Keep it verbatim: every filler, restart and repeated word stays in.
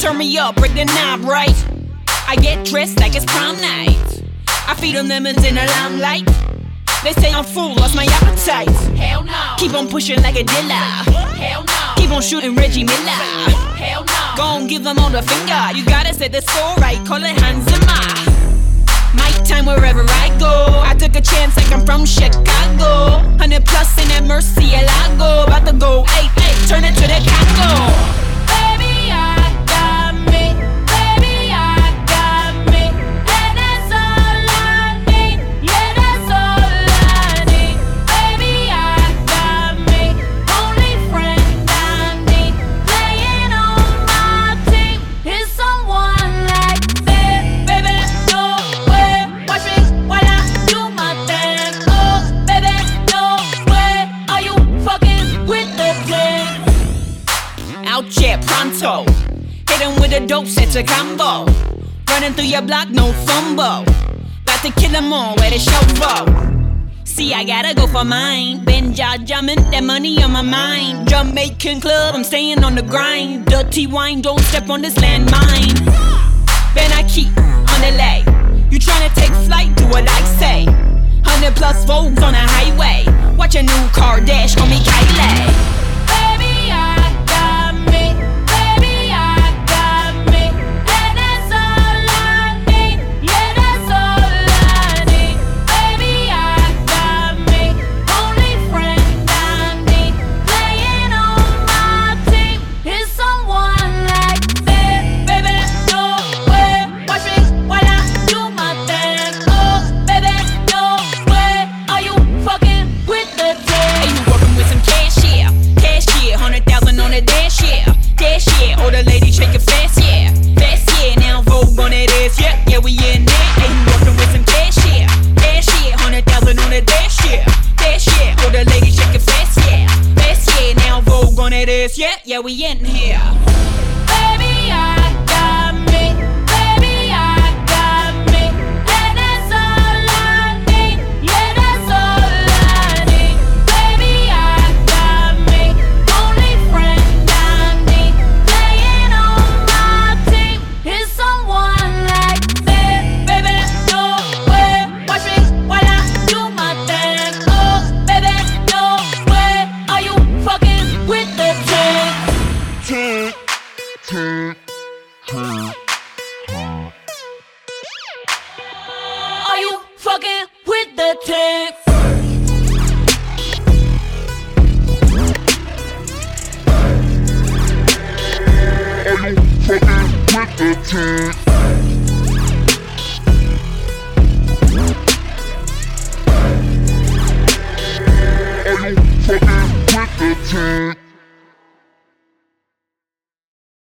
turn me up, break the knob right. I get dressed like it's prom night. I feed them lemons in the limelight. They say I'm full, lost my appetite. Hell no. Keep on pushing like a dealer. Hell no. Keep on shooting Reggie Miller. Hell no. Gon' give them all the finger. You gotta set the score right, call it Hans Zimmer. My time wherever I go. I took a chance like I'm from Chicago. Hundred plus in that Murcielago. About to go, ayy, ayy, turn it to the Congo. Out yet pronto, hit him with a dope, set a combo. Running through your block, no fumble. About to kill them all, where the show for. See, I gotta go for mine. Benja jumping, that money on my mind. Jamaican club, I'm staying on the grind. Dirty wine, don't step on this landmine. Ben I keep on the lay. You tryna take flight, do what I say. Hundred plus Vogues on the highway. Watch a new car dash, call me Kylie. Yeah, yeah, we in here. Baby, I got me. Baby, I got me. Yeah, that's all I need. Yeah, that's all I need. Baby, I got me. Only friend I need. Playing on my team is someone like that. Baby, no way. Watch me while I do my thing. Oh, baby, no way. Are you fucking with the Tick, tick, tick, tick. Are you fucking with the tick? Are you fucking with the tick? Are you fucking with the tick?